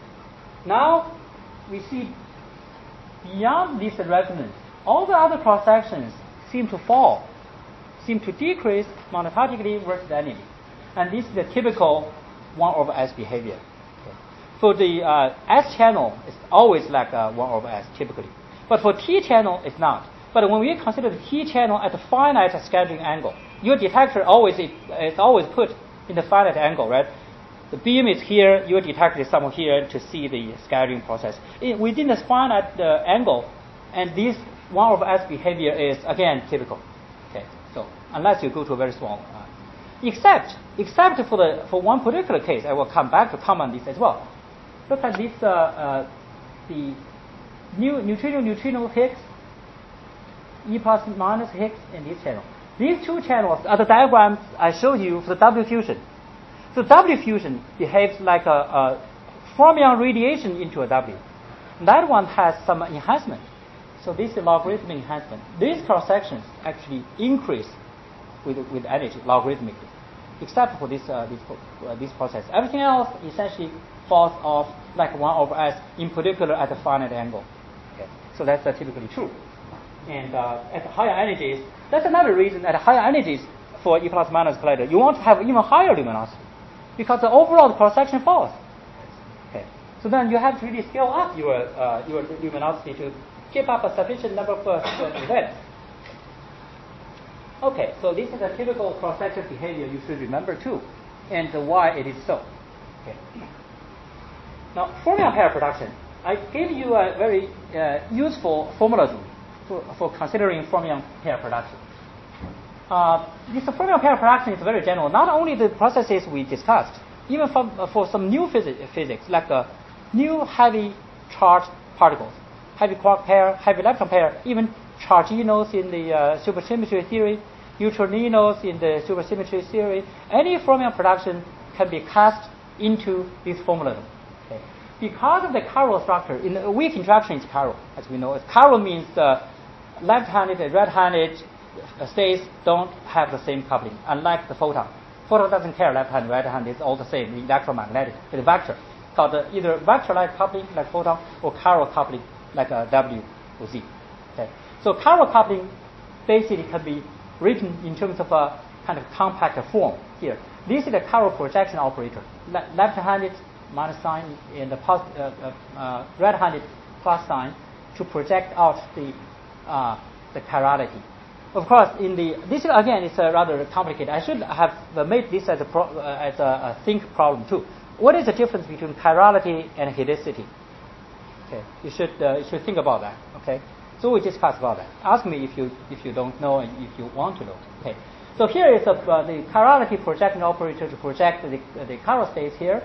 Now we see beyond this resonance, all the other cross sections seem to fall, seem to decrease monotonically versus energy. And this is the typical one over S behavior. Okay. For the uh, S channel, it's always like uh, one over S typically. But for T channel, it's not. But when we consider the T channel at a finite scattering angle, your detector always is, is always put in the finite angle, right? The beam is here, your detector is somewhere here to see the scattering process. In, within the finite uh, angle, and this one over S behavior is again typical. Okay, so unless you go to a very small, uh, except except for the for one particular case, I will come back to comment this as well. Look at this, uh, uh, the new neutrino neutrino Higgs, E plus minus Higgs in this channel. These two channels are the diagrams I showed you for the W fusion. So W fusion behaves like a, a fermion radiation into a W. That one has some enhancement. So this is logarithmic enhancement. These cross sections actually increase with with energy logarithmically, except for this uh, this uh, this process. Everything else essentially falls off like one over S, in particular at a finite angle. Okay, so that's uh, typically true. And uh, at higher energies, that's another reason at higher energies for E plus minus collider, you want to have even higher luminosity, because the overall cross section falls. Okay, so then you have to really scale up your uh, your luminosity to keep up a sufficient number of uh, events. Okay, so this is a typical cross-section behavior you should remember too, and uh, why it is so. Okay. Now, fermion pair production. I gave you a very uh, useful formalism for, for considering fermion pair production. Uh, this fermion pair production is very general. Not only the processes we discussed, even for, uh, for some new phys- physics, like uh, new heavy charged particles, heavy quark pair, heavy lepton pair, even charginos in the uh, supersymmetry theory, neutroninos in the supersymmetry theory. Any fermion production can be cast into this formalism. Okay. Because of the chiral structure, in a weak interaction is chiral, as we know. Chiral means uh, left-handed and right-handed states don't have the same coupling, unlike the photon. Photon doesn't care left-hand, right-hand, it's all the same, electromagnetic. It's vector, called uh, either vector-like coupling like photon or chiral coupling like a W or Z. Okay. So chiral coupling basically can be written in terms of a kind of compact form here. This is the Carroll projection operator. Le- left-handed minus sign and the pos- uh, uh, uh, right-handed plus sign to project out the uh, the chirality. Of course, in the this is, again is uh, rather complicated. I should have made this as a pro, uh, as a, a think problem too. What is the difference between chirality and helicity? Okay, you should uh, you should think about that. Okay, so we discuss about that. Ask me if you if you don't know and if you want to know. Okay, so here is a, uh, the chirality projection operator to project the uh, the chiral states here,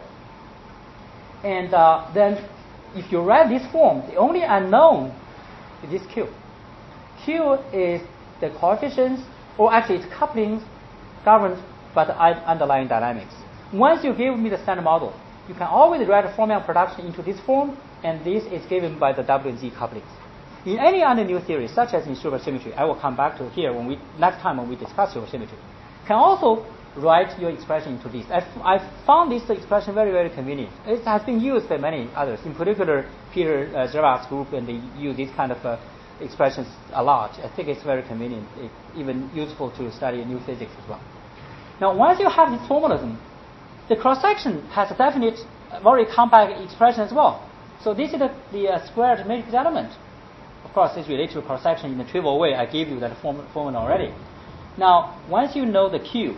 and uh, then if you write this form, the only unknown is this Q. Q is the coefficients, or actually its couplings, governed by the underlying dynamics. Once you give me the standard model, you can always write a fermion production into this form, and this is given by the W and Z couplings. In any other new theory, such as in supersymmetry, I will come back to here when we next time when we discuss supersymmetry, can also write your expression into this. I, I found this expression very, very convenient. It has been used by many others, in particular Peter uh, Zervak's group, and they use this kind of uh, expressions a lot. I think it's very convenient, it, even useful to study new physics as well. Now, once you have this formalism, the cross-section has a definite, uh, very compact expression as well. So this is the, the uh, squared matrix element. Of course, it's related to cross-section in a trivial way. I gave you that form, formula already. Now, once you know the Q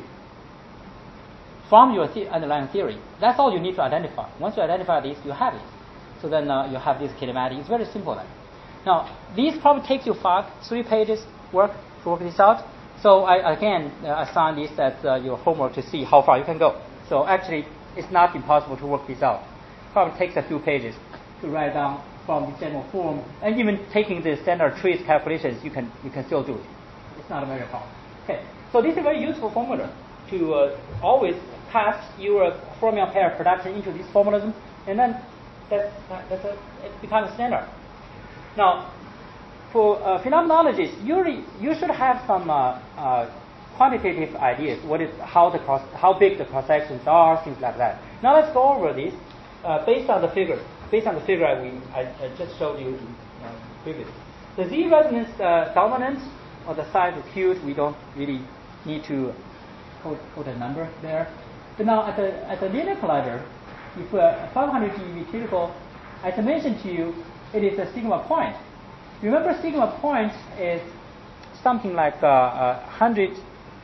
from your the- underlying theory, that's all you need to identify. Once you identify this, you have it. So then uh, you have this kinematic. It's very simple then. Now, these probably take you five, three pages work to work this out. So I again uh, assign this as uh, your homework to see how far you can go. So actually, it's not impossible to work this out. Probably takes a few pages to write down from the general form, and even taking the standard trace calculations, you can you can still do it. It's not a very hard. Okay, so this is a very useful formula to uh, always cast your fermion pair production into this formalism, and then that, that's a, it becomes standard. Now, for uh, phenomenologists, you re, you should have some uh, uh, quantitative ideas. What is how the cross, how big the cross sections are, things like that. Now let's go over this uh, based on the figure. Based on the figure I, we, I, I just showed you uh, previously. The Z resonance uh, dominant or the size is huge. We don't really need to put, put a number there. But now at the at the linear collider, if uh, five hundred GeV typical, as I mentioned to you, it is a sigma point. Remember, sigma point is something like uh, uh, one hundred.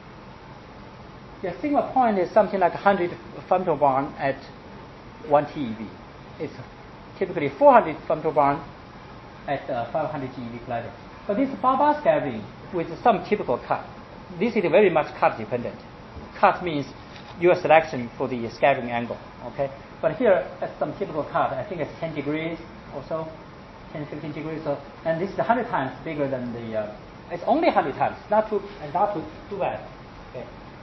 Yeah, sigma point is something like one hundred femtobarn at one TeV. It's typically four hundred femtobarn at uh, five hundred GeV collider. But this Barbour scattering with some typical cut. This is very much cut dependent. Cut means your selection for the scattering angle. Okay, but here that's some typical cut. I think it's ten degrees or so. ten, fifteen degrees. So, and this is one hundred times bigger than the. Uh, it's only one hundred times. Not too. It's not too too bad. Okay.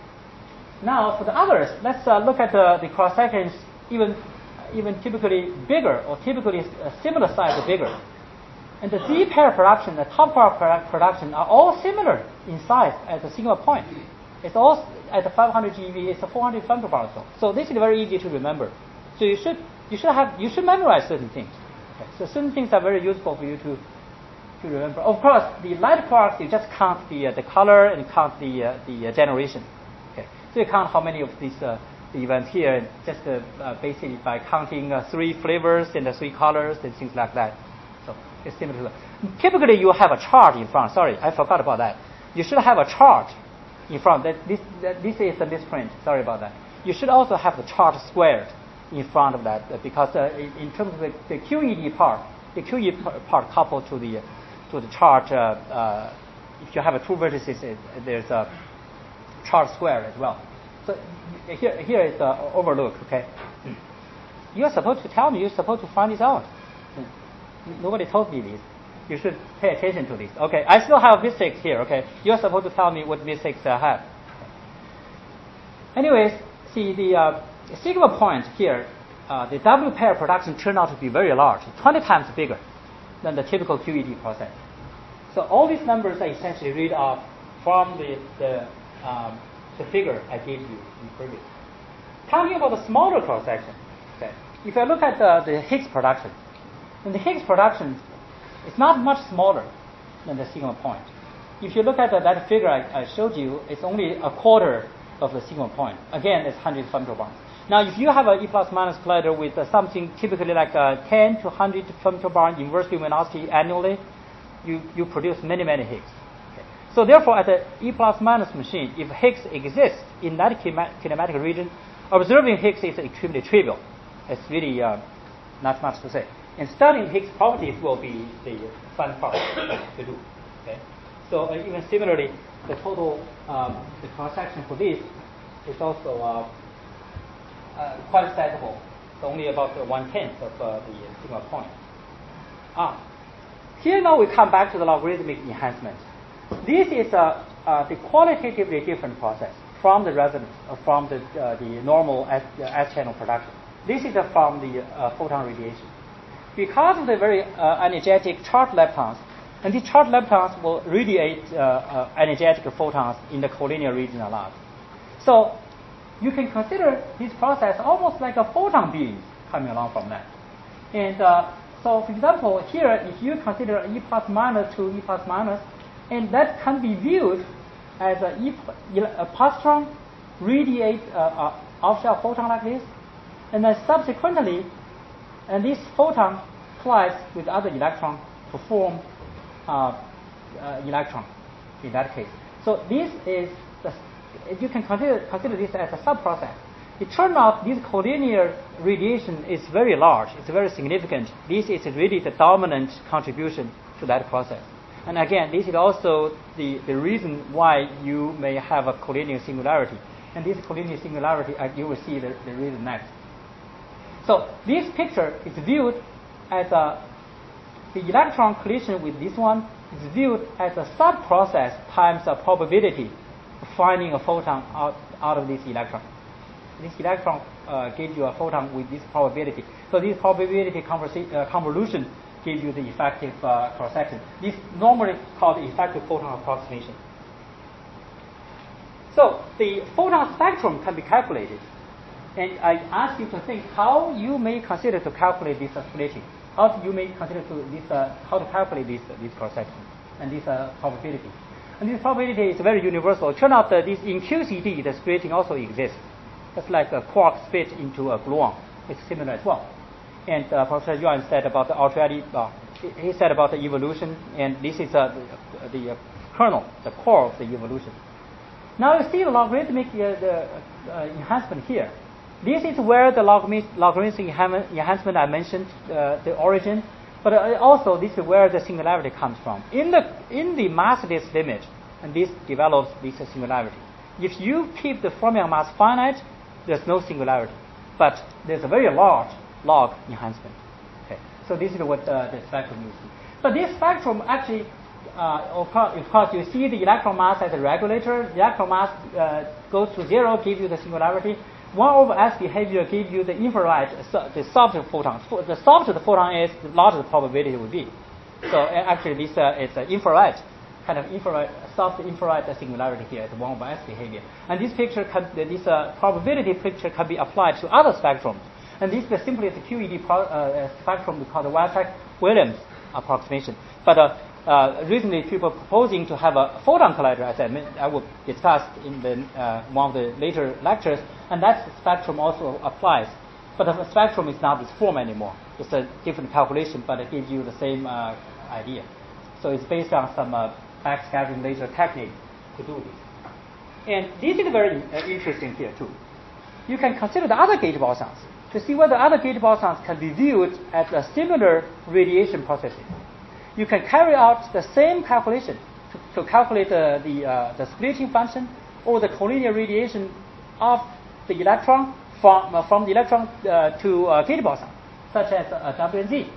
Now for the others, let's uh, look at the, the cross sections, even even typically bigger or typically a similar size or bigger. And the Z pair production, the top pair production, are all similar in size at the sigma point. It's all at the five hundred GeV. It's a four hundred femtobarn or so. So this is very easy to remember. So you should you should have you should memorize certain things. Okay. So certain things are very useful for you to to remember. Of course, the light quarks, you just count the uh, the color and count the uh, the uh, generation. Okay. So you count how many of these uh, the events here, just uh, uh, basically by counting uh, three flavors and the three colors and things like that. So it's similar to that. Typically, you have a chart in front. Sorry, I forgot about that. You should have a chart in front. That this that this is a misprint. Sorry about that. You should also have the chart squared in front of that uh, because uh, in, in terms of the, the Q E D part, the Q E D part coupled to the to the chart. Uh, uh, if you have a two vertices, it, there's a chart square as well. So here here is the overlook. Okay, you're supposed to tell me. You're supposed to find this out. Nobody told me this. You should pay attention to this. Okay, I still have mistakes here. Okay, you're supposed to tell me what mistakes I have. Okay. Anyways, see the uh, sigma point here. Uh, the W pair production turned out to be very large, twenty times bigger than the typical Q E D process. So all these numbers are essentially read off from the the, um, the figure I gave you in previous. Talking about the smaller cross section. Okay, if I look at the, the Higgs production. And the Higgs production is not much smaller than the sigma point. if you look at the, that figure I, I showed you, it's only a quarter of the signal point. Again, it's one hundred femtobarns. Now, if you have an E plus minus collider with uh, something typically like uh, ten to one hundred femtobarn inverse luminosity annually, you, you produce many, many Higgs. Okay. So therefore, at the E plus minus machine, if Higgs exists in that kinematic region, observing Higgs is extremely trivial. It's really uh, not much to say. And studying Higgs properties will be the fun part to do. Okay. So uh, even similarly, the total um, the cross section for this is also uh, uh, quite sizable. It's only about uh, one tenth of uh, the signal point. Ah, here now we come back to the logarithmic enhancement. This is uh, uh, the qualitatively different process from the resonance, uh, from the uh, the normal S, uh, S channel production. This is uh, from the uh, photon radiation. Because of the very uh, energetic charged leptons, and these charged leptons will radiate uh, uh, energetic photons in the collinear region a lot. So you can consider this process almost like a photon beam coming along from that. And uh, so, for example, here, if you consider E plus minus to E plus minus, and that can be viewed as a, e, a positron radiate uh, uh, off-shell photon like this, and then subsequently, and this photon collides with other electron to form uh, uh, electron in that case. So this is, the, you can consider, consider this as a sub-process. It turned out this collinear radiation is very large, it's very significant. This is really the dominant contribution to that process. And again, this is also the, the reason why you may have a collinear singularity. And this collinear singularity, uh, you will see the, the reason next. So this picture is viewed as a, the electron collision with this one is viewed as a sub-process times a probability of finding a photon out, out of this electron. This electron uh, gives you a photon with this probability. So this probability uh, convolution gives you the effective uh, cross-section. This normally called the effective photon approximation. So the photon spectrum can be calculated. And I ask you to think how you may consider to calculate this uh, splitting. How you may consider to this uh, how to calculate this uh, this cross section and this uh, probability. And this probability is very universal. It turned out that this in Q C D the splitting also exists. It's like a quark split into a gluon. It's similar as well. And uh, Professor Yuan said about the already. Uh, he said about the evolution, and this is uh, the, the uh, kernel, the core of the evolution. Now you see the logarithmic uh, the, uh, enhancement here. This is where the logarithmic enhancement I mentioned, uh, the origin, but also this is where the singularity comes from. In the in the massless limit, and this develops this singularity. If you keep the fermion mass finite, there's no singularity, but there's a very large log enhancement. Okay, so this is what uh, the spectrum you see. But this spectrum actually, uh, of, course, of course, you see the electron mass as a regulator. The electron mass uh, goes to zero, gives you the singularity. one over S behavior gives you the infrared, the softer photon. The softer the photon is, the larger the probability will be. So actually, this uh, is an infrared, kind of infrared, soft infrared singularity here, the one over S behavior. And this picture, can, this uh, probability picture can be applied to other spectrums. And this is simply the Q E D pro, uh, spectrum we call the Weierstrass-Williams approximation. But uh, uh, recently, people are proposing to have a photon collider, as I, mean, I will discuss in the, uh, one of the later lectures, and that spectrum also applies. But the spectrum is not this form anymore. It's a different calculation, but it gives you the same uh, idea. So it's based on some uh, backscattering laser technique to do this. And this is very uh, interesting here, too. You can consider the other gate bosons to see whether other gate bosons can be viewed as a similar radiation processes. You can carry out the same calculation to, to calculate uh, the, uh, the splitting function or the collinear radiation of the electron from, uh, from the electron uh, to uh, gate boson, such as uh, W and Z.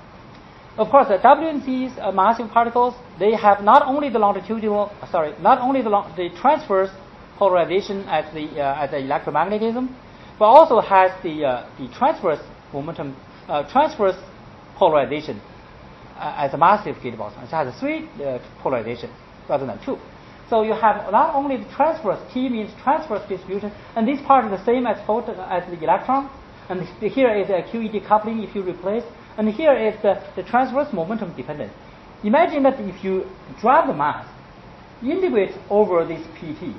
Of course, the W and Z's uh, massive particles, they have not only the longitudinal, uh, sorry, not only the, long, the transverse polarization at the uh, at the electromagnetism, but also has the uh, the transverse momentum, uh, transverse polarization uh, as a massive gate boson. It has three uh, polarization rather than two. So you have not only the transverse, T means transverse distribution, and this part is the same as photon as the electron, and here is a Q E D coupling if you replace, and here is the, the transverse momentum dependence. Imagine that if you drop the mass, integrate over this P T.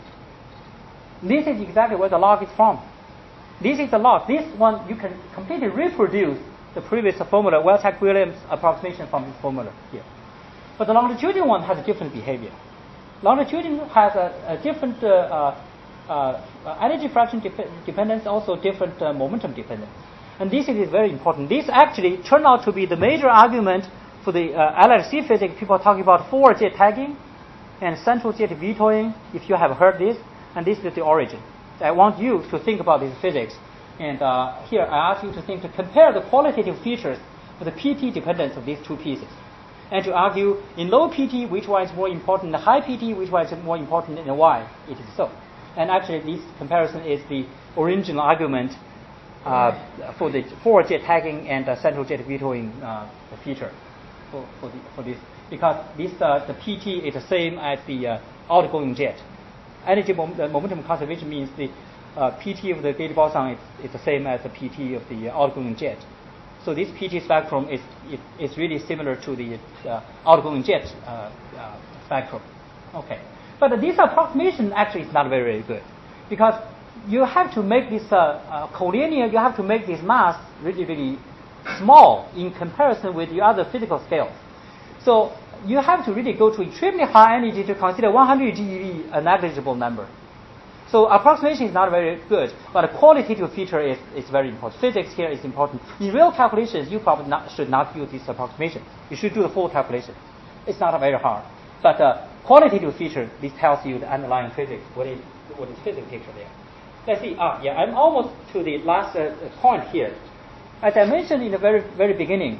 This is exactly where the log is from. This is the log. This one, you can completely reproduce the previous formula, Weierstrass-Williams approximation from this formula here. But the longitudinal one has a different behavior. Longitudinal has a, a different uh, uh, uh, energy fraction dep- dependence, also different uh, momentum dependence. And this is very important. This actually turned out to be the major argument for the uh, L H C physics. People are talking about forward jet tagging and central jet vetoing, if you have heard this. And this is the origin. I want you to think about this physics. And uh, here I ask you to think to compare the qualitative features of the P T dependence of these two pieces. And to argue in low P T which one is more important, in high P T which one is more important, and why it is so. And actually this comparison is the original argument uh, for the forward jet tagging and uh, central jet vetoing uh, feature for, for, the, for this. Because this uh, the P T is the same as the uh, outgoing jet. Energy mom- the momentum conservation means the uh, P T of the gauge boson is, is the same as the P T of the uh, outgoing jet. So this P T spectrum is it, is really similar to the uh, outgoing jet uh, uh, spectrum. Okay, but this approximation actually is not very, very good because you have to make this uh, uh, collinear. You have to make this mass really, really small in comparison with the other physical scales. So you have to really go to extremely high energy to consider one hundred GeV a negligible number. So approximation is not very good, but a qualitative feature is, is very important. Physics here is important. In real calculations, you probably not, should not use this approximation. You should do the full calculation. It's not very hard. But uh, qualitative feature, this tells you the underlying physics, what is what is physics picture there. Let's see. Ah, yeah, I'm almost to the last uh, point here. As I mentioned in the very very beginning,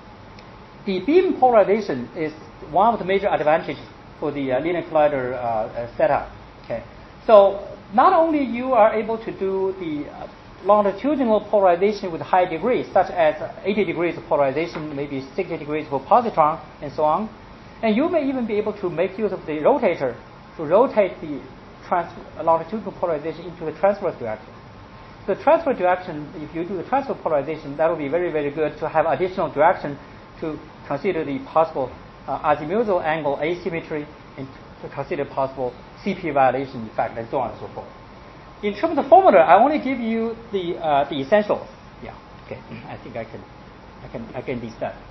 the beam polarization is one of the major advantages for the uh, linear collider uh, uh, setup. Okay, so not only you are able to do the uh, longitudinal polarization with high degrees, such as eighty degrees of polarization, maybe sixty degrees for positron, and so on, and you may even be able to make use of the rotator to rotate the trans- longitudinal polarization into the transverse direction. The transverse direction, if you do the transverse polarization, that will be very, very good to have additional direction to consider the possible uh, azimuthal angle asymmetry and to consider possible C P violation effect and so on and so forth. In terms of the formula, I only give you the uh, the essentials. Yeah, okay. I think I can I can I can list that.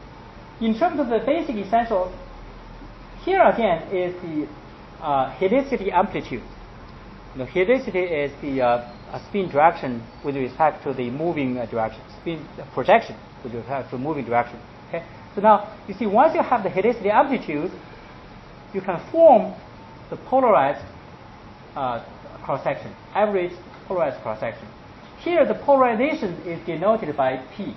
In terms of the basic essentials, here again is the uh, helicity amplitude. The helicity is the uh, spin direction with respect to the moving uh, direction, spin uh, projection with respect to moving direction. Okay. So now you see, once you have the helicity amplitude, you can form the polarized uh, cross-section, average polarized cross-section. Here the polarization is denoted by P.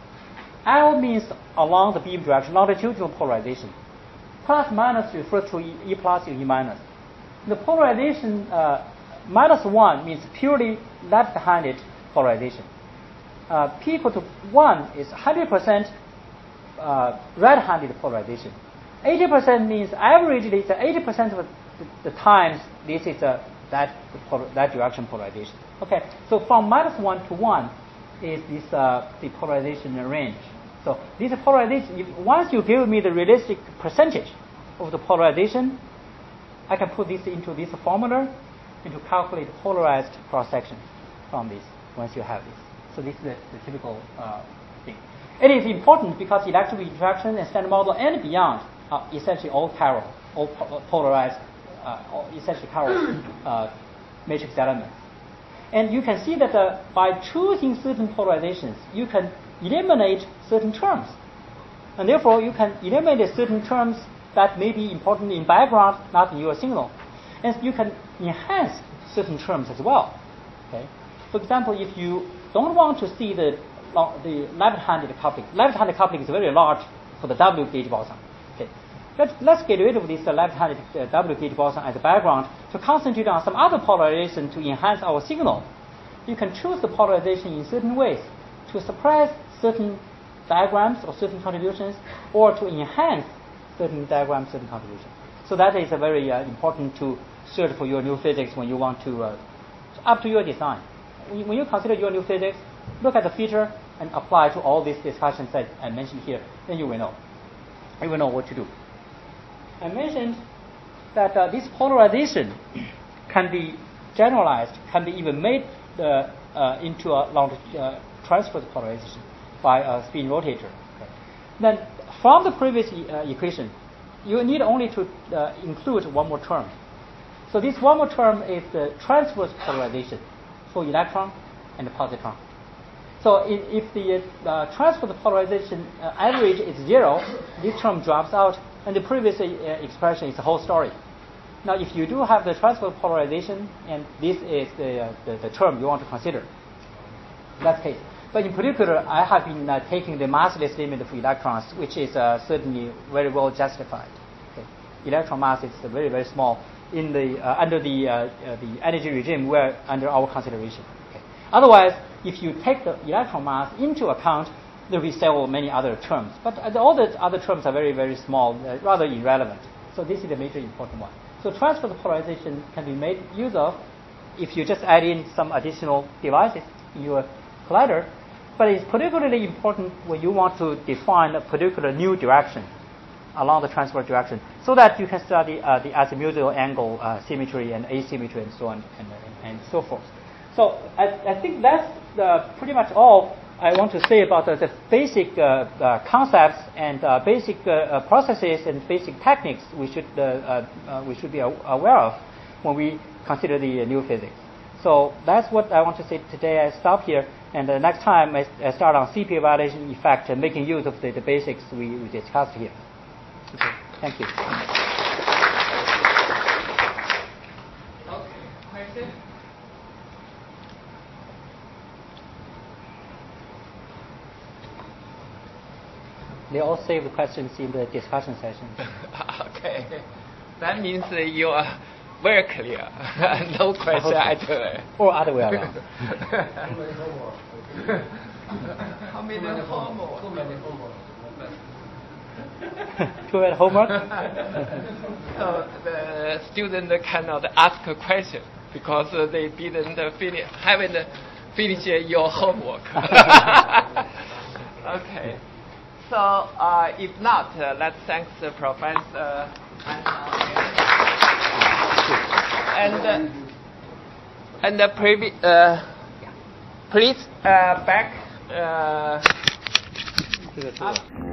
L means along the beam direction, longitudinal polarization. Plus minus refers to E, e plus and E minus. The polarization uh, minus one means purely left-handed polarization. Uh, P equal to one is one hundred percent uh, right-handed polarization. eighty percent means averagely it's eighty percent of the, the times this is a, that that direction polarization. Okay, so from minus one to one is this uh, the polarization range. So this polarization, if, once you give me the realistic percentage of the polarization, I can put this into this formula and to calculate polarized cross section from this. Once you have this, so this is the, the typical uh, thing. It is important because electric interaction and standard model and beyond are essentially all chiral, all po- polarized, uh, all essentially chiral uh, matrix elements. And you can see that uh, by choosing certain polarizations, you can eliminate certain terms. And therefore, you can eliminate certain terms that may be important in background, not in your signal. And you can enhance certain terms as well. Okay. For example, if you don't want to see the the left-handed coupling, left-handed coupling is very large for the W gauge boson. Okay. Let's, let's get rid of this uh, left-handed uh, W gauge boson as a background to concentrate on some other polarization to enhance our signal. You can choose the polarization in certain ways to suppress certain diagrams or certain contributions, or to enhance certain diagrams, certain contributions. So that is a very uh, important to search for your new physics when you want to, uh, up to your design. When you consider your new physics, look at the feature and apply to all these discussions that I mentioned here, then you will know. You will know what to do. I mentioned that uh, this polarization can be generalized, can be even made uh, uh, into a long uh, transverse polarization by a spin rotator. Okay. Then from the previous e uh, equation, you need only to uh, include one more term. So this one more term is the transverse polarization for electron and the positron. So if, if the uh, transverse polarization uh, average is zero, this term drops out, and the previous uh, expression is the whole story. Now, if you do have the transverse polarization, and this is the, uh, the, the term you want to consider, that's the case. But in particular, I have been uh, taking the massless limit for electrons, which is uh, certainly very well justified. Okay. Electron mass is very, very small in the uh, under the uh, uh, the energy regime where under our consideration. Okay. Otherwise, if you take the electron mass into account, there will be several many other terms. But uh, all the other terms are very, very small, uh, rather irrelevant. So this is the major important one. So transverse polarization can be made use of if you just add in some additional devices in your collider. But it's particularly important when you want to define a particular new direction along the transverse direction, so that you can study uh, the azimuthal angle uh, symmetry and asymmetry and so on and, and, and so forth. So I, I think that's uh, pretty much all I want to say about uh, the basic uh, uh, concepts and uh, basic uh, uh, processes and basic techniques we should uh, uh, uh, we should be aware of when we consider the uh, new physics. So that's what I want to say today. I stop here, and uh, next time I, I start on C P evaluation effect and making use of the, the basics we, we discussed here. Okay, thank you. Okay, question? They all save the questions in the discussion session. Okay. That means uh, you are very clear. No question at all. Or other way around. How many homework? Too many homework? So the student cannot ask a question because uh, they didn't uh, finish, haven't finished your homework. Okay. So uh, if not, uh, let's thank the professor. And uh, and uh, previ- uh, please uh, back. Uh,